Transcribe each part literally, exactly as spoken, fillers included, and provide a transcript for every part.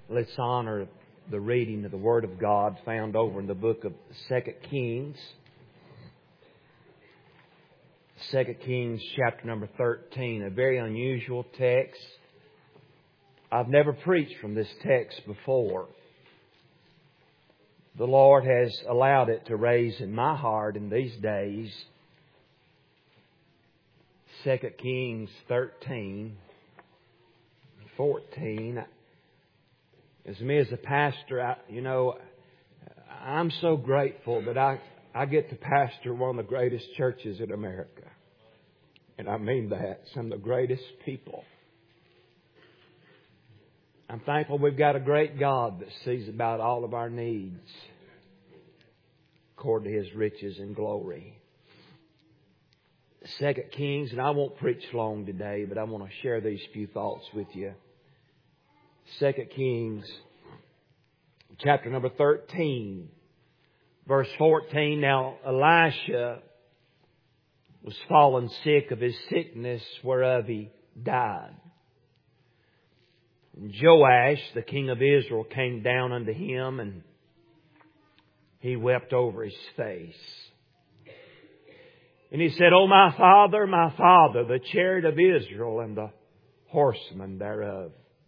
Let's honor the reading of the Word of God found over in the book of Second Kings. Second Kings chapter number thirteen, a very unusual text. I've never preached from this text before. The Lord has allowed it to raise in my heart in these days. Second Kings thirteen, fourteen. As me as a pastor, I, you know, I'm so grateful that I, I get to pastor one of the greatest churches in America. And I mean that. Some of the greatest people. I'm thankful we've got a great God that sees about all of our needs according to His riches and glory. Second Kings, and I won't preach long today, but I want to share these few thoughts with you. Second Kings, chapter number thirteen, verse fourteen. Now Elisha was fallen sick of his sickness whereof he died. And Joash, the king of Israel, came down unto him, and he wept over his face. And he said, O my father, my father, the chariot of Israel and the horsemen thereof.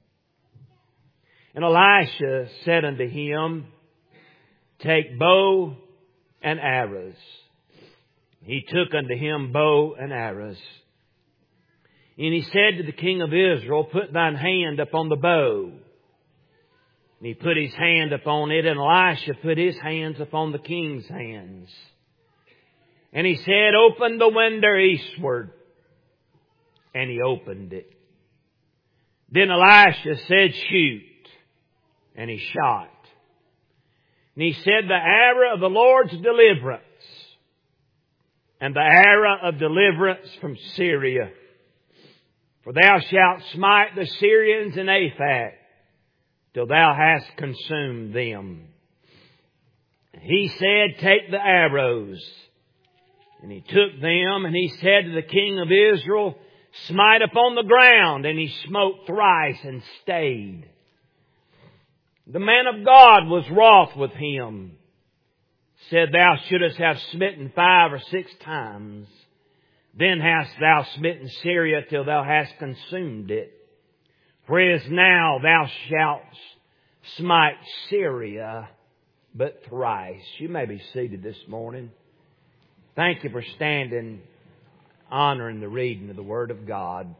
And Elisha said unto him, Take bow and arrows. He took unto him bow and arrows. And he said to the king of Israel, Put thine hand upon the bow. And he put his hand upon it, and Elisha put his hands upon the king's hands. And he said, Open the window eastward. And he opened it. Then Elisha said, Shoot. And he shot. And he said, The arrow of the Lord's deliverance, and the arrow of deliverance from Syria. For thou shalt smite the Syrians in Aphek, till thou hast consumed them. He said, Take the arrows. And he took them, and he said to the king of Israel, Smite upon the ground. And he smote thrice and stayed. The man of God was wroth with him. Said, Thou shouldest have smitten five or six times. Then hast thou smitten Syria till thou hast consumed it. Whereas now thou shalt smite Syria but thrice. You may be seated this morning. Thank you for standing, honoring the reading of the Word of God.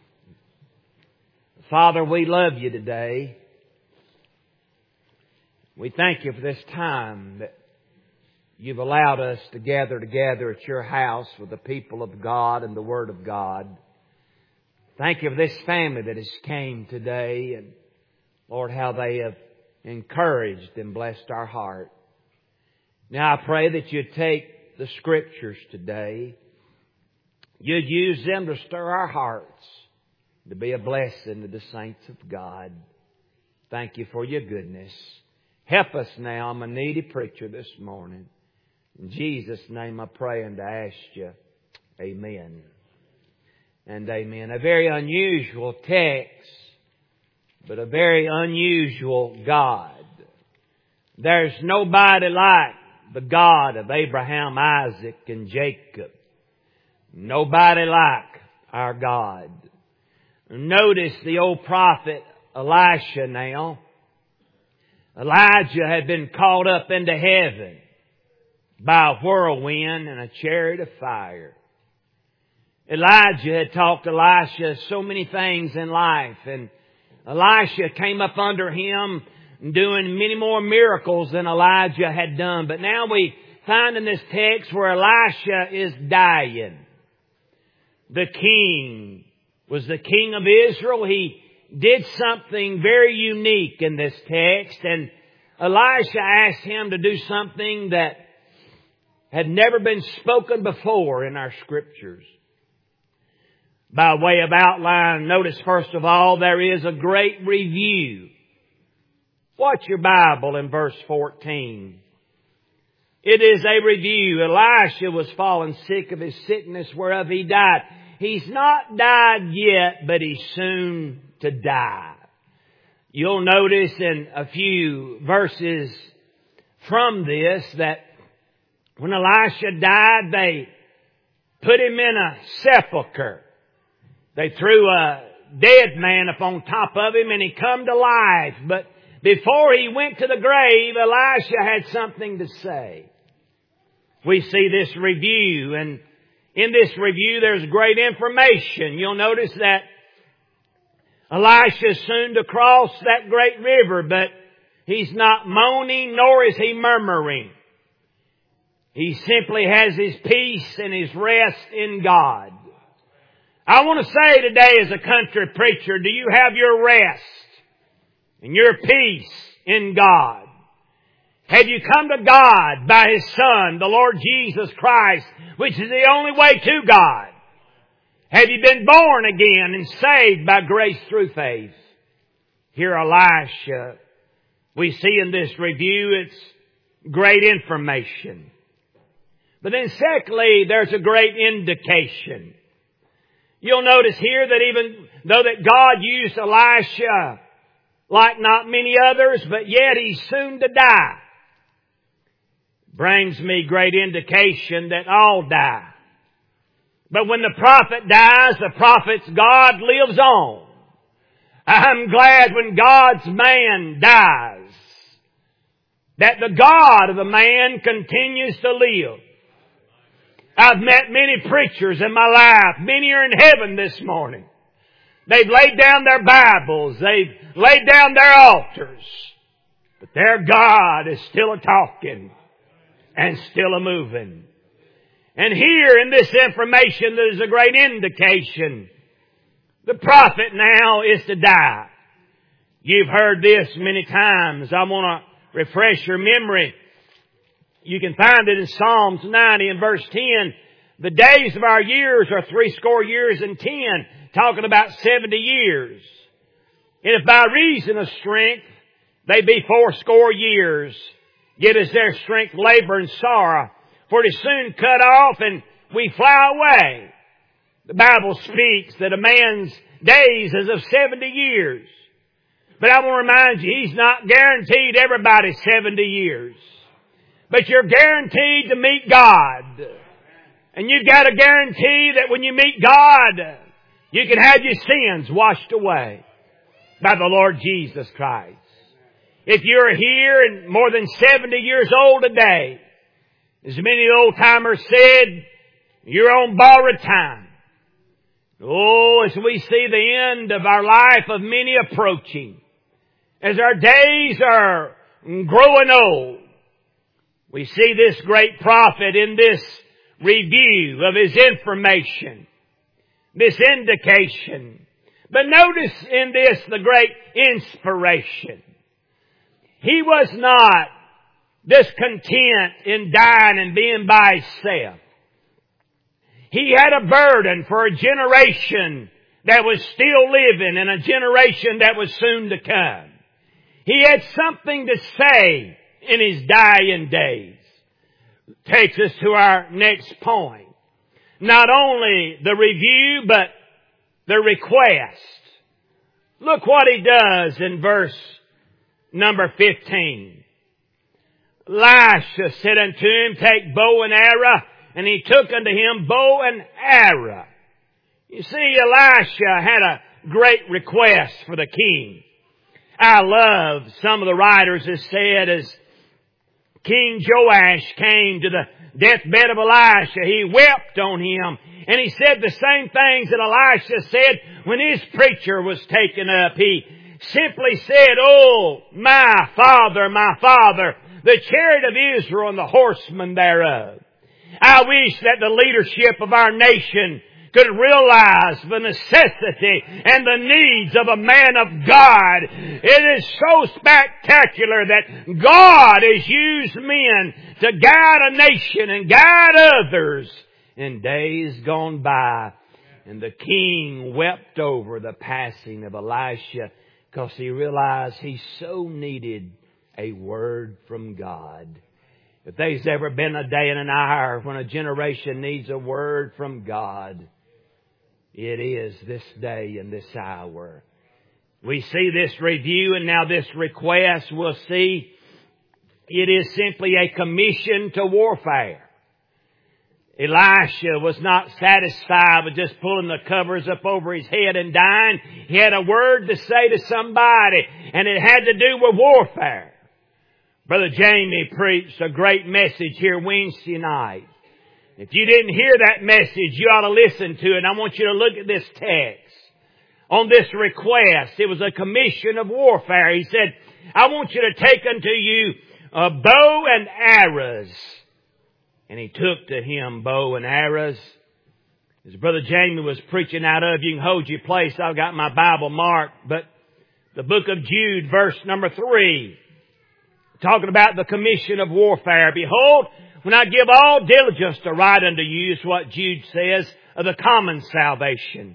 Father, we love you today. We thank you for this time that you've allowed us to gather together at your house with the people of God and the Word of God. Thank you for this family that has came today, and Lord, how they have encouraged and blessed our heart. Now I pray that you'd take the Scriptures today. You'd use them to stir our hearts, to be a blessing to the saints of God. Thank you for your goodness. Help us now. I'm a needy preacher this morning. In Jesus' name I pray and I ask you. Amen. And amen. A very unusual text, but a very unusual God. There's nobody like the God of Abraham, Isaac, and Jacob. Nobody like our God. Notice the old prophet Elisha now. Elijah had been caught up into heaven by a whirlwind and a chariot of fire. Elijah had taught Elisha so many things in life, and Elisha came up under him doing many more miracles than Elijah had done. But now we find in this text where Elisha is dying. The king was the king of Israel. He did something very unique in this text, and Elisha asked him to do something that had never been spoken before in our Scriptures. By way of outline, notice first of all, there is a great review. Watch your Bible in verse fourteen. It is a review. Elisha was fallen sick of his sickness whereof he died. He's not died yet, but he's soon to die. You'll notice in a few verses from this that when Elisha died, they put him in a sepulcher. They threw a dead man up on top of him and he come to life. But before he went to the grave, Elisha had something to say. We see this review, and in this review there's great information. You'll notice that Elisha is soon to cross that great river, but he's not moaning nor is he murmuring. He simply has his peace and his rest in God. I want to say today as a country preacher, do you have your rest and your peace in God? Have you come to God by His Son, the Lord Jesus Christ, which is the only way to God? Have you been born again and saved by grace through faith? Here Elisha, we see in this review, it's great information. But then secondly, there's a great indication. You'll notice here that even though that God used Elisha like not many others, but yet he's soon to die. Brings me great indication that all die. But when the prophet dies, the prophet's God lives on. I'm glad when God's man dies, that the God of the man continues to live. I've met many preachers in my life. Many are in heaven this morning. They've laid down their Bibles. They've laid down their altars. But their God is still a-talking and still a-moving. And here in this information there's a great indication. The prophet now is to die. You've heard this many times. I want to refresh your memory. You can find it in Psalms ninety and verse ten. The days of our years are three score years and ten, talking about seventy years. And if by reason of strength they be four score years, yet is their strength labor and sorrow, for it is soon cut off and we fly away. The Bible speaks that a man's days is of seventy years. But I want to remind you, He's not guaranteed everybody seventy years. But you're guaranteed to meet God. And you've got a guarantee that when you meet God, you can have your sins washed away by the Lord Jesus Christ. If you're here and more than seventy years old today, as many old-timers said, you're on borrowed time. Oh, as we see the end of our life of many approaching, as our days are growing old, we see this great prophet in this review of his information, this indication. But notice in this the great inspiration. He was not discontent in dying and being by himself. He had a burden for a generation that was still living and a generation that was soon to come. He had something to say in his dying days. Takes us to our next point. Not only the review, but the request. Look what he does in verse number fifteen. Elisha said unto him, take bow and arrow. And he took unto him bow and arrow. You see, Elisha had a great request for the king. I love some of the writers have said as King Joash came to the deathbed of Elisha, he wept on him. And he said the same things that Elisha said when his preacher was taken up. He simply said, oh, my father, my father, the chariot of Israel and the horsemen thereof. I wish that the leadership of our nation could realize the necessity and the needs of a man of God. It is so spectacular that God has used men to guide a nation and guide others in days gone by. And the king wept over the passing of Elisha because he realized he so needed a word from God. If there's ever been a day and an hour when a generation needs a word from God, it is this day and this hour. We see this review and now this request. We'll see it is simply a commission to warfare. Elisha was not satisfied with just pulling the covers up over his head and dying. He had a word to say to somebody, and it had to do with warfare. Brother Jamie preached a great message here Wednesday night. If you didn't hear that message, you ought to listen to it. I want you to look at this text. On this request, it was a commission of warfare. He said, I want you to take unto you a bow and arrows. And he took to him bow and arrows. As Brother Jamie was preaching out of, you can hold your place. I've got my Bible marked. But the book of Jude, verse number three, talking about the commission of warfare. Behold, when I give all diligence to write unto you, is what Jude says, of the common salvation.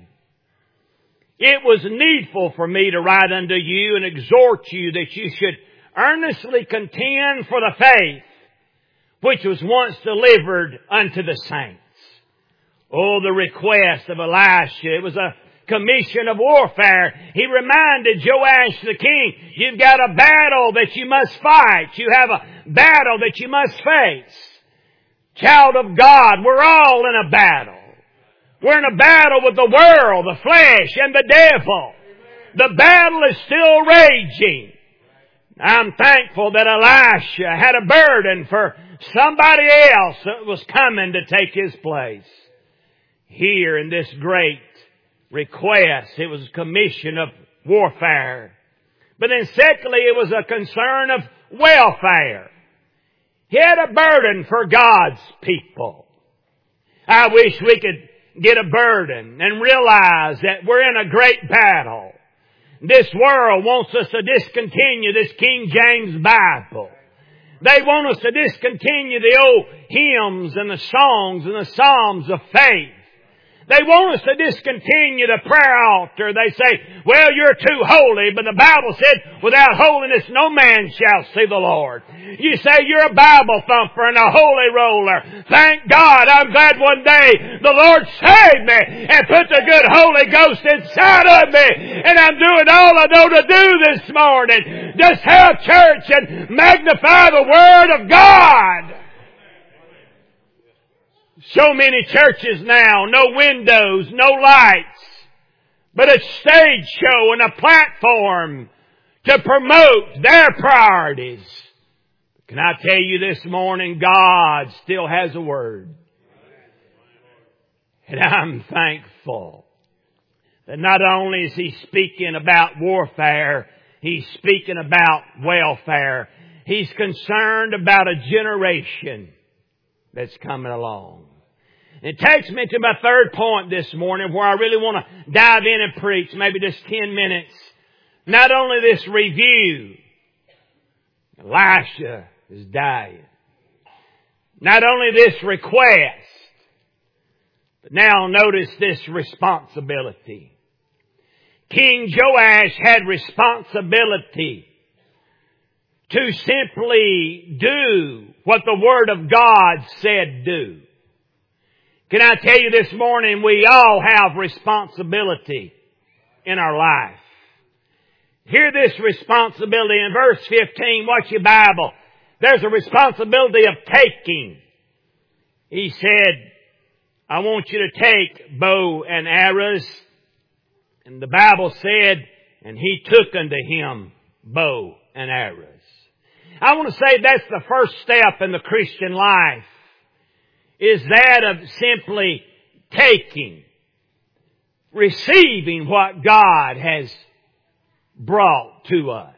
It was needful for me to write unto you and exhort you that you should earnestly contend for the faith which was once delivered unto the saints. Oh, the request of Elisha. It was a commission of warfare. He reminded Joash the king, you've got a battle that you must fight. You have a battle that you must face. Child of God, we're all in a battle. We're in a battle with the world, the flesh, and the devil. The battle is still raging. I'm thankful that Elisha had a burden for somebody else that was coming to take his place. Here in this great request, it was a commission of warfare. But then secondly, it was a concern of welfare. He had a burden for God's people. I wish we could get a burden and realize that we're in a great battle. This world wants us to discontinue this King James Bible. They want us to discontinue the old hymns and the songs and the psalms of faith. They want us to discontinue the prayer altar. They say, well, you're too holy, but the Bible said, without holiness no man shall see the Lord. You say you're a Bible thumper and a holy roller. Thank God, I'm glad one day the Lord saved me and put the good Holy Ghost inside of me. And I'm doing all I know to do this morning. Just have church and magnify the Word of God. So many churches now, no windows, no lights, but a stage show and a platform to promote their priorities. Can I tell you this morning, God still has a word. And I'm thankful that not only is He speaking about warfare, He's speaking about welfare. He's concerned about a generation that's coming along. It takes me to my third point this morning where I really want to dive in and preach, maybe just ten minutes. Not only this review, Elisha is dying. Not only this request, but now notice this responsibility. King Joash had responsibility to simply do what the Word of God said do. Can I tell you this morning, we all have responsibility in our life. Hear this responsibility in verse fifteen. Watch your Bible. There's a responsibility of taking. He said, I want you to take bow and arrows. And the Bible said, and he took unto him bow and arrows. I want to say that's the first step in the Christian life, is that of simply taking, receiving what God has brought to us.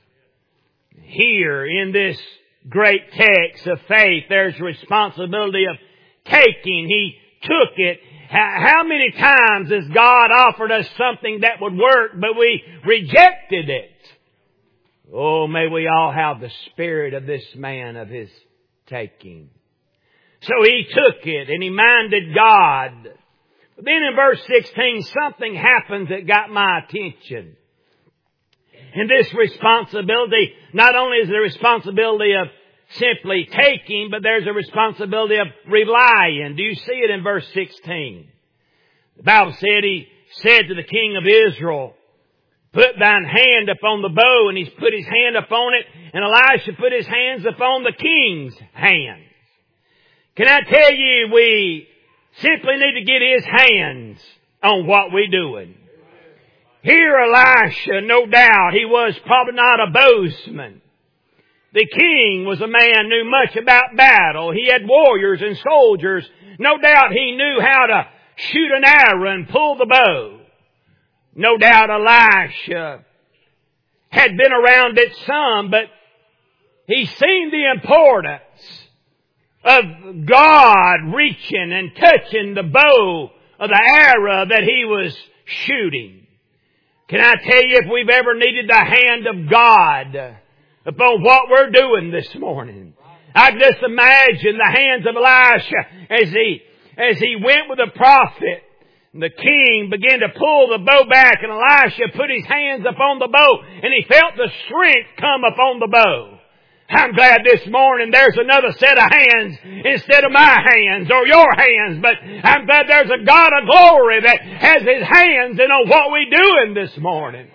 Here in this great text of faith, there's responsibility of taking. He took it. How many times has God offered us something that would work, but we rejected it? Oh, may we all have the spirit of this man, of his taking. So he took it and he minded God. But then in verse sixteen, something happens that got my attention. And this responsibility, not only is there a responsibility of simply taking, but there's a responsibility of relying. Do you see it in verse sixteen? The Bible said, he said to the king of Israel, Put thine hand upon the bow, and he's put his hand upon it, and Elisha put his hands upon the king's hands. Can I tell you, we simply need to get his hands on what we're doing. Here Elisha, no doubt, he was probably not a bowsman. The king was a man who knew much about battle. He had warriors and soldiers. No doubt he knew how to shoot an arrow and pull the bow. No doubt Elisha had been around it some, but he seen the importance of God reaching and touching the bow of the arrow that he was shooting. Can I tell you, if we've ever needed the hand of God upon what we're doing this morning, I can just imagine the hands of Elisha as he, as he went with the prophet. The king began to pull the bow back, and Elisha put his hands upon the bow, and he felt the strength come upon the bow. I'm glad this morning there's another set of hands instead of my hands or your hands, but I'm glad there's a God of glory that has His hands in on what we're doing this morning.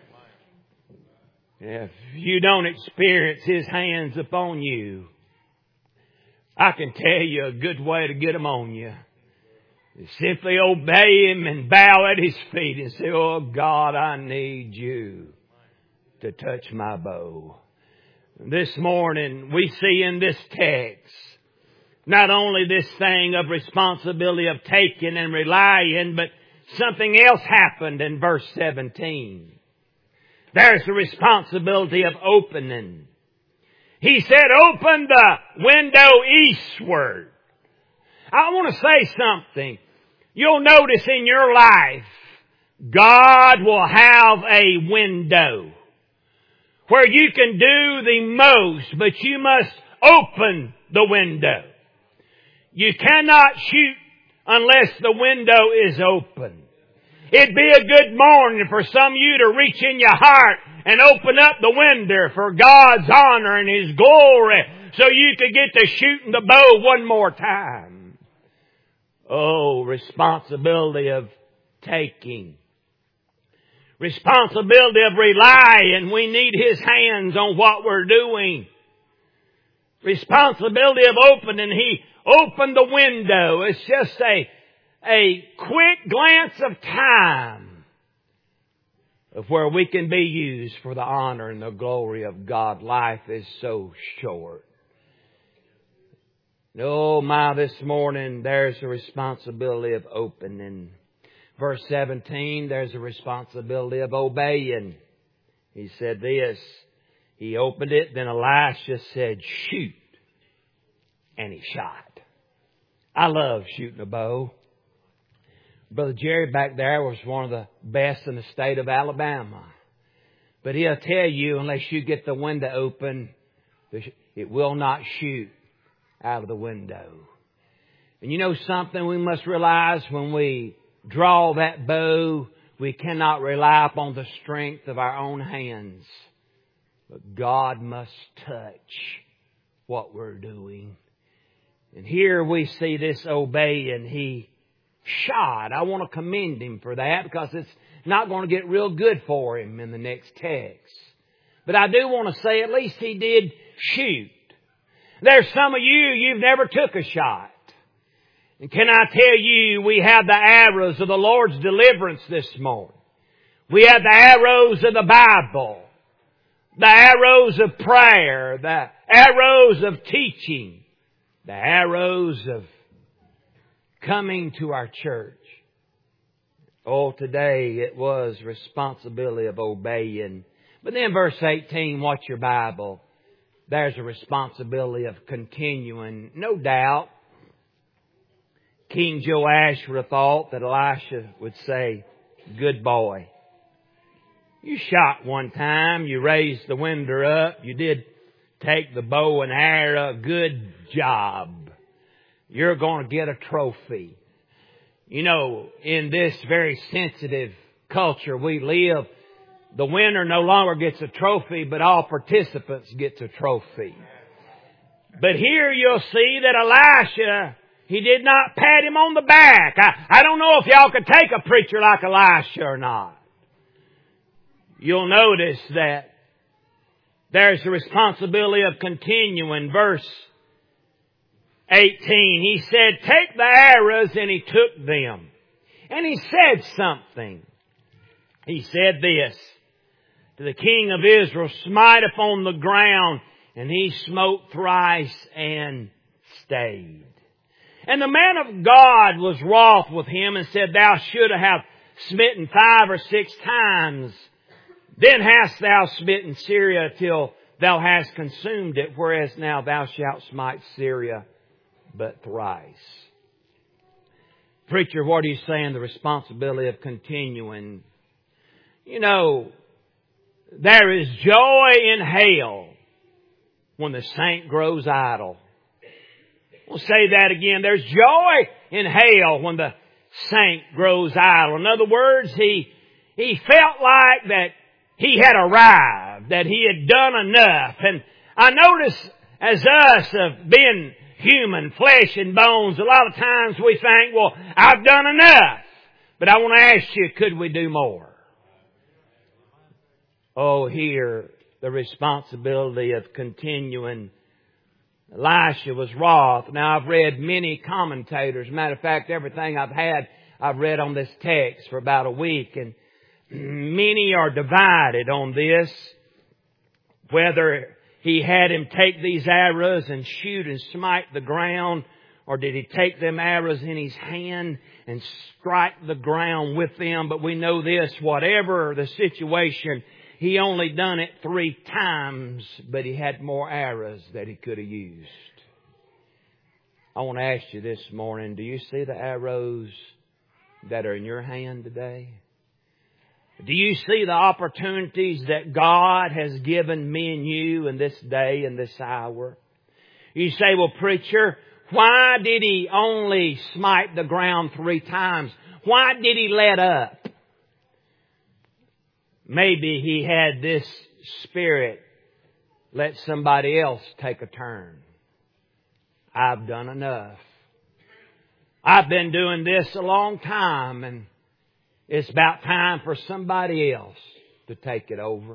If you don't experience His hands upon you, I can tell you a good way to get them on you. Simply obey Him and bow at His feet and say, oh God, I need You to touch my bow. This morning we see in this text not only this thing of responsibility of taking and relying, but something else happened in verse seventeen. There's the responsibility of opening. He said, open the window eastward. I want to say something. You'll notice in your life, God will have a window where you can do the most, but you must open the window. You cannot shoot unless the window is open. It'd be a good morning for some of you to reach in your heart and open up the window for God's honor and His glory so you could get to shooting the bow one more time. Oh, responsibility of taking. Responsibility of relying. We need His hands on what we're doing. Responsibility of opening. He opened the window. It's just a, a quick glance of time of where we can be used for the honor and the glory of God. Life is so short. Oh my, this morning there's a responsibility of opening. Verse seventeen, there's a responsibility of obeying. He said this. He opened it, then Elisha said, shoot. And he shot. I love shooting a bow. Brother Jerry back there was one of the best in the state of Alabama. But he'll tell you, unless you get the window open, it will not shoot out of the window. And you know something we must realize when we draw that bow, we cannot rely upon the strength of our own hands. But God must touch what we're doing. And here we see this obeying. He shot. I want to commend him for that because it's not going to get real good for him in the next text. But I do want to say at least he did shoot. There's some of you, you've never took a shot. And can I tell you, we have the arrows of the Lord's deliverance this morning. We have the arrows of the Bible. The arrows of prayer. The arrows of teaching. The arrows of coming to our church. Oh, today it was responsibility of obeying. But then verse eighteen, watch your Bible. There's a responsibility of continuing. No doubt, King Joash would have thought that Elisha would say, good boy. You shot one time. You raised the window up. You did take the bow and arrow. Good job. You're going to get a trophy. You know, in this very sensitive culture we live, the winner no longer gets a trophy, but all participants get a trophy. But here you'll see that Elisha, he did not pat him on the back. I, I don't know if y'all could take a preacher like Elisha or not. you'll notice that there's the responsibility of continuing. Verse eighteen, he said, take the arrows, and he took them. And he said something. He said this to the king of Israel, smite upon the ground, and he smote thrice and stayed. And the man of God was wroth with him and said, thou shouldst have smitten five or six times. Then hast thou smitten Syria till thou hast consumed it, whereas now thou shalt smite Syria but thrice. Preacher, what are you saying? The responsibility of continuing. You know, there is joy in hell when the saint grows idle. We'll say that again. There's joy in hell when the saint grows idle. In other words, he, he felt like that he had arrived, that he had done enough. And I notice as us of being human, flesh and bones, a lot of times we think, well, I've done enough. But I want to ask you, could we do more? Oh, here, the responsibility of continuing. Elisha was wroth. Now, I've read many commentators. Matter of fact, everything I've had, I've read on this text for about a week. And many are divided on this. Whether he had him take these arrows and shoot and smite the ground, or did he take them arrows in his hand and strike the ground with them? But we know this, whatever the situation, he only done it three times, but he had more arrows that he could have used. I want to ask you this morning, do you see the arrows that are in your hand today? Do you see the opportunities that God has given me and you in this day and this hour? You say, well, preacher, why did he only smite the ground three times? Why did he let up? Maybe he had this spirit, let somebody else take a turn. I've done enough. I've been doing this a long time, and it's about time for somebody else to take it over.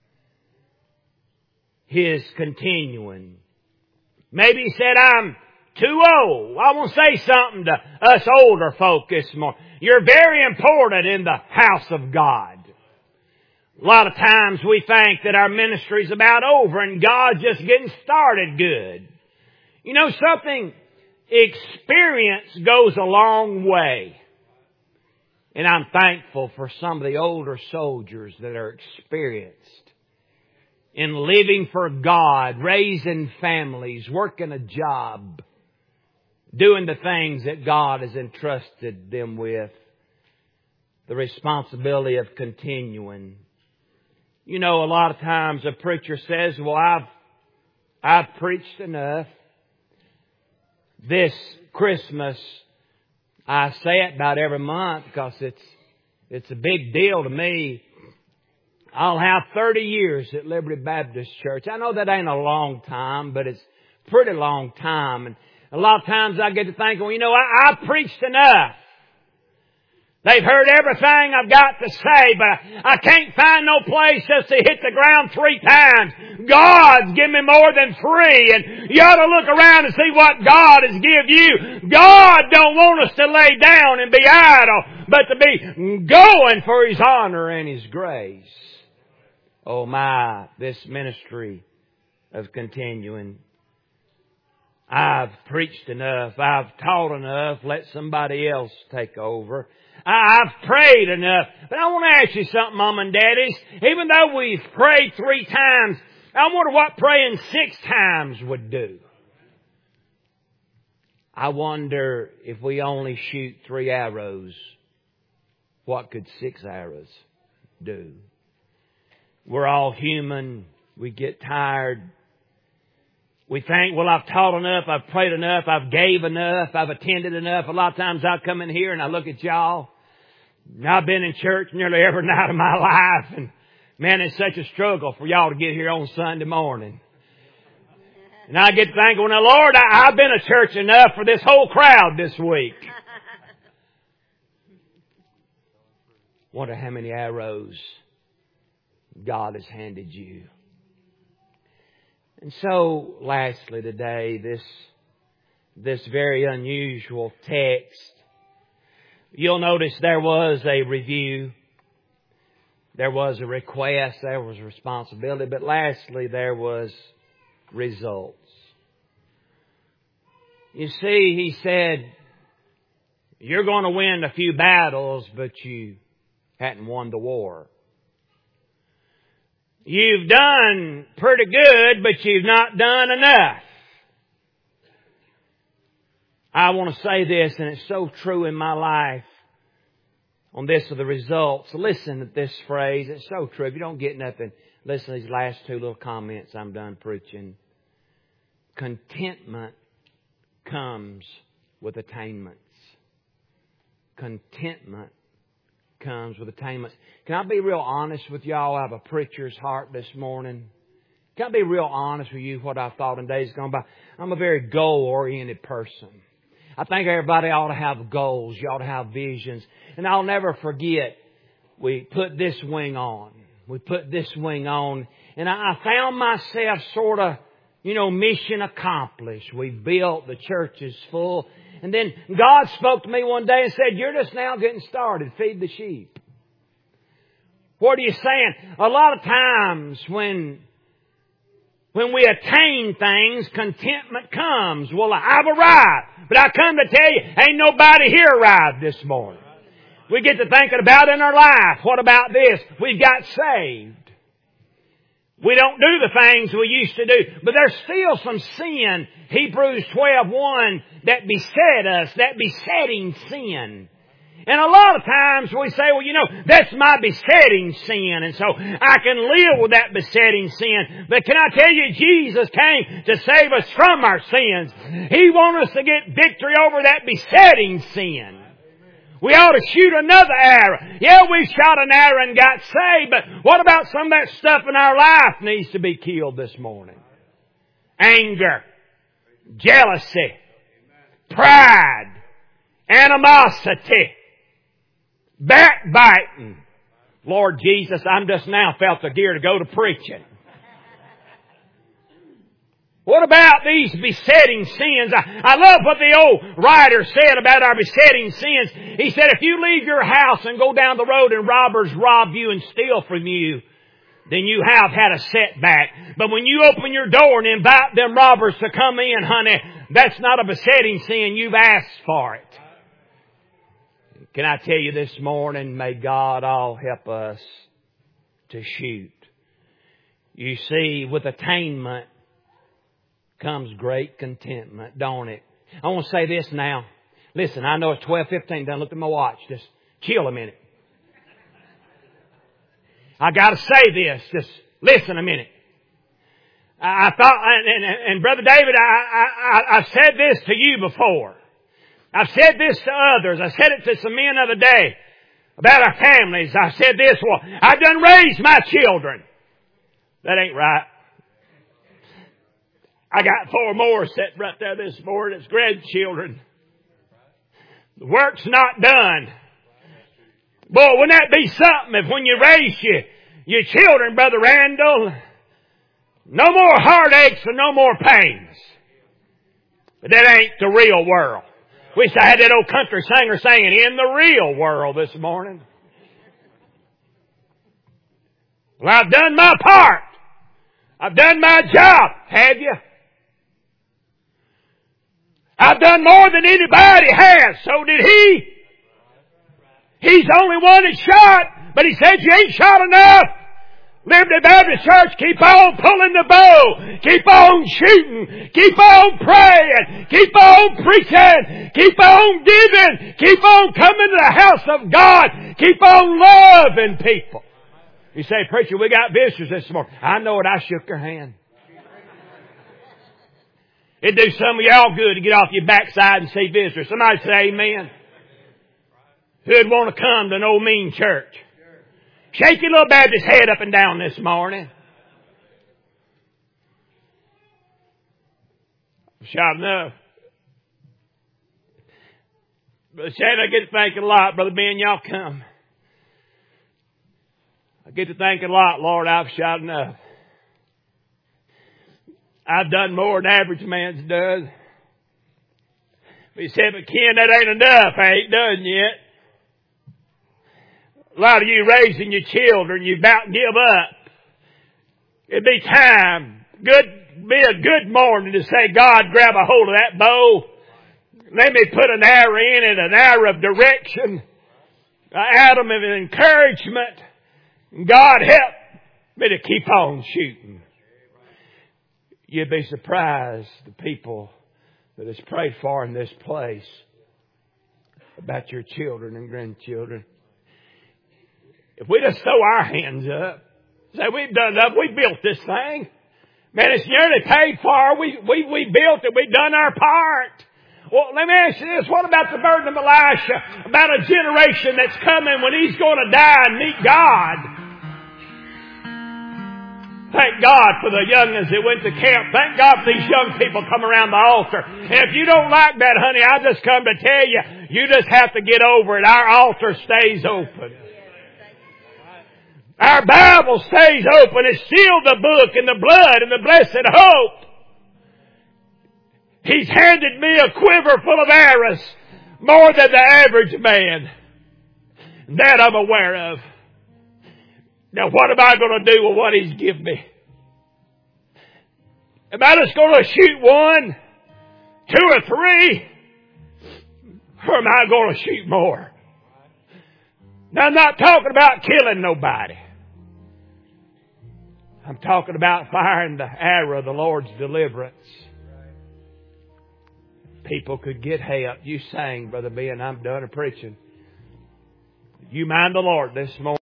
His continuing. Maybe he said, I'm too old. I want to say something to us older folk this morning. You're very important in the house of God. A lot of times we think that our ministry's about over and God's just getting started good. You know something? Experience goes a long way. And I'm thankful for some of the older soldiers that are experienced in living for God, raising families, working a job, doing the things that God has entrusted them with. The responsibility of continuing. You know, a lot of times a preacher says, well, I've, I've preached enough. This Christmas, I say it about every month because it's, it's a big deal to me. I'll have thirty years at Liberty Baptist Church. I know that ain't a long time, but it's a pretty long time. And a lot of times I get to thinking, well, you know, I, I preached enough. They've heard everything I've got to say, but I can't find no place just to hit the ground three times. God's given me more than three, and you ought to look around and see what God has given you. God don't want us to lay down and be idle, but to be going for His honor and His grace. Oh my, this ministry of continuing. I've preached enough. I've taught enough. Let somebody else take over. I've prayed enough. But I want to ask you something, Mom and Daddies. Even though we've prayed three times, I wonder what praying six times would do. I wonder if we only shoot three arrows, what could six arrows do? We're all human. We get tired. We think, well, I've taught enough, I've prayed enough, I've gave enough, I've attended enough. A lot of times I come in here and I look at y'all. And I've been in church nearly every night of my life. And man, it's such a struggle for y'all to get here on Sunday morning. And I get to thinking, well, now, Lord, I, I've been at church enough for this whole crowd this week. Wonder how many arrows God has handed you. And so, lastly today, this, this very unusual text. You'll notice there was a review. There was a request. There was responsibility. But lastly, there was results. You see, he said, you're going to win a few battles, but you hadn't won the war. You've done pretty good, but you've not done enough. I want to say this, and it's so true in my life. On this are the results. Listen to this phrase. It's so true. If you don't get nothing, listen to these last two little comments. I'm done preaching. Contentment comes with attainments. Contentment comes with attainments. Can I be real honest with y'all? I have a preacher's heart this morning. Can I be real honest with you what I've thought in days gone by? I'm a very goal-oriented person. I think everybody ought to have goals. You ought to have visions. And I'll never forget, we put this wing on. We put this wing on. And I found myself sort of, you know, mission accomplished. We built, the church is full. And then God spoke to me one day and said, you're just now getting started. Feed the sheep. What are you saying? A lot of times when, when we attain things, contentment comes. Well, I've arrived. But I come to tell you, ain't nobody here arrived this morning. We get to thinking about in our life, what about this? We've got saved. We don't do the things we used to do. But there's still some sin, Hebrews twelve one, that beset us, that besetting sin. And a lot of times we say, well, you know, that's my besetting sin. And so I can live with that besetting sin. But can I tell you, Jesus came to save us from our sins. He wants us to get victory over that besetting sin. We ought to shoot another arrow. Yeah, we shot an arrow and got saved, but what about some of that stuff in our life needs to be killed this morning? Anger, jealousy, pride, animosity, backbiting. Lord Jesus, I'm just now felt the gear to go to preaching. What about these besetting sins? I, I love what the old writer said about our besetting sins. He said, if you leave your house and go down the road and robbers rob you and steal from you, then you have had a setback. But when you open your door and invite them robbers to come in, honey, that's not a besetting sin. You've asked for it. Can I tell you this morning, may God all help us to shoot. You see, with attainment comes great contentment, don't it? I want to say this now. Listen, I know it's twelve fifteen. Don't look at my watch. Just chill a minute. I got to say this. Just listen a minute. I, I thought, and, and, and Brother David, I, I, I've said this to you before. I've said this to others. I said it to some men the other day about our families. I said this, well, I've done raised my children. That ain't right. I got four more sitting right there this morning. It's grandchildren. The work's not done. Boy, wouldn't that be something if when you raise your, your children, Brother Randall, no more heartaches and no more pains. But that ain't the real world. Wish I had that old country singer singing, in the real world this morning. Well, I've done my part. I've done my job. Have you? I've done more than anybody has. So did he. He's the only one that shot. But he said, you ain't shot enough. Liberty Baptist Church, keep on pulling the bow. Keep on shooting. Keep on praying. Keep on preaching. Keep on giving. Keep on coming to the house of God. Keep on loving people. You say, preacher, we got visitors this morning. I know it. I shook their hand. It'd do some of y'all good to get off your backside and see visitors. Somebody say amen. Who'd want to come to an old mean church? Shake your little Baptist head up and down this morning. Shout enough. Brother Chad, I get to thinking a lot. Brother Ben, y'all come. I get to thinking a lot, Lord, I've shot enough. I've done more than average man's does. But he said, but Ken, that ain't enough. I ain't done yet. A lot of you raising your children, you about to give up. It'd be time. Good, be a good morning to say, God, grab a hold of that bow. Let me put an arrow in it, an arrow of direction, an atom of encouragement. God, help me to keep on shooting. You'd be surprised, the people that is prayed for in this place, about your children and grandchildren. If we just throw our hands up, say we've done enough, we built this thing. Man, it's nearly paid for. We, we, we built it. We've done our part. Well, let me ask you this. What about the burden of Elisha? About a generation that's coming when he's going to die and meet God. Thank God for the young'uns that went to camp. Thank God for these young people come around the altar. And if you don't like that, honey, I just come to tell you, you just have to get over it. Our altar stays open. Our Bible stays open. It's sealed the book in the blood and the blessed hope. He's handed me a quiver full of arrows, more than the average man. That I'm aware of. Now what am I going to do with what He's given me? Am I just going to shoot one, two or three? Or am I going to shoot more? Now I'm not talking about killing nobody. I'm talking about firing the arrow of the Lord's deliverance. People could get help. You sang, Brother Ben, I'm done preaching. You mind the Lord this morning.